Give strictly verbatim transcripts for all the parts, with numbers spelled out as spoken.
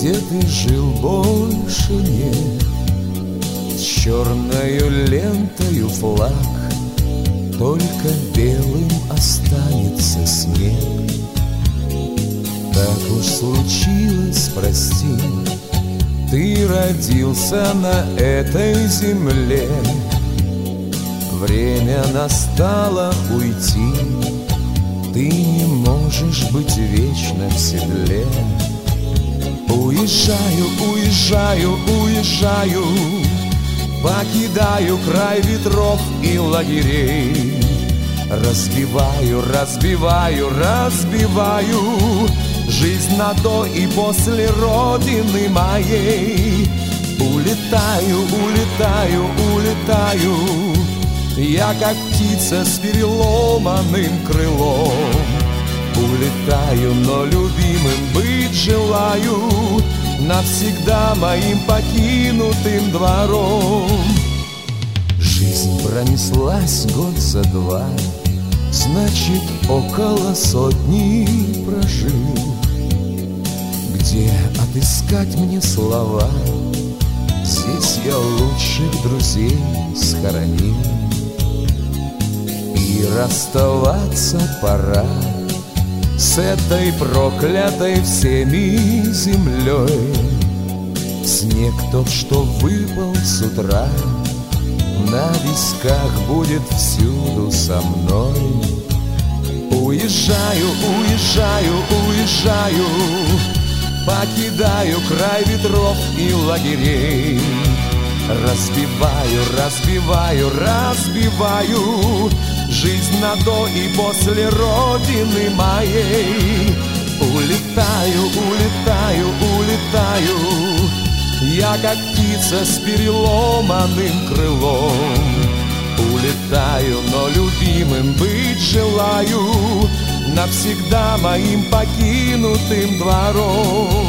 где ты жил, больше нет. С черною лентою флаг, только белым останется снег. Так уж случилось, прости, ты родился на этой земле. Время настало уйти, ты не можешь быть вечно в седле. Уезжаю, уезжаю, уезжаю, покидаю край ветров и лагерей. Разбиваю, разбиваю, разбиваю жизнь на до и после родины моей. Улетаю, улетаю, улетаю, я как птица с переломанным крылом. Улетаю, но любимым быть желаю, навсегда моим покинутым двором. Жизнь пронеслась год за два, значит, около сотни прожил. Где отыскать мне слова? Здесь я лучших друзей схоронил. И расставаться пора с этой проклятой всеми землей. Снег тот, что выпал с утра, на висках будет всюду со мной. Уезжаю, уезжаю, уезжаю, покидаю край ветров и лагерей. Разбиваю, разбиваю, разбиваю жизнь на до и после родины моей. Улетаю, улетаю, улетаю, я как птица с переломанным крылом. Улетаю, но любимым быть желаю, навсегда моим покинутым двором.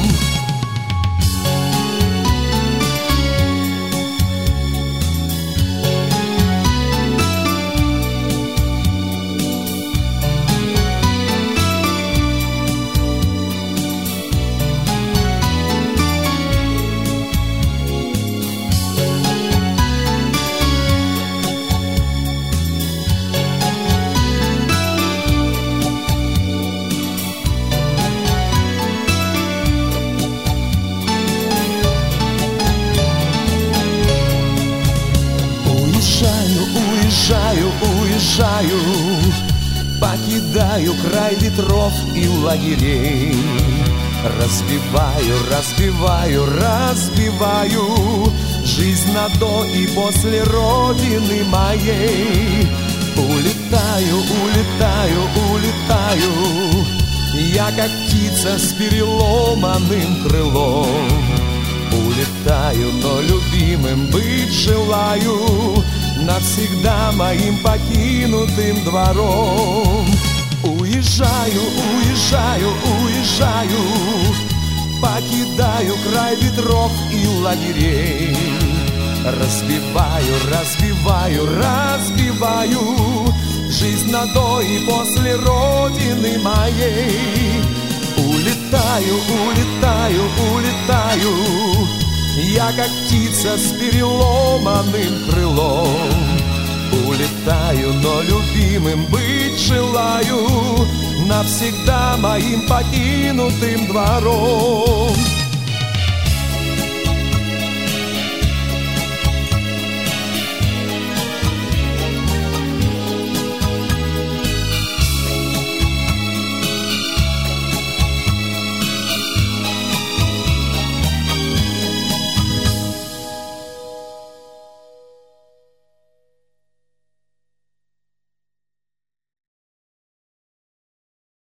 Уезжаю, уезжаю, покидаю край ветров и лагерей. Разбиваю, разбиваю, разбиваю жизнь на до и после родины моей. Улетаю, улетаю, улетаю, я как птица с переломанным крылом. Улетаю, но любимым быть желаю, навсегда моим покинутым двором. Уезжаю, уезжаю, уезжаю, покидаю край ветров и лагерей. Разбиваю, разбиваю, разбиваю жизнь на до и после родины моей. Улетаю, улетаю, улетаю, я как птица с переломанным крылом. Улетаю, но любимым быть желаю, навсегда моим покинутым двором.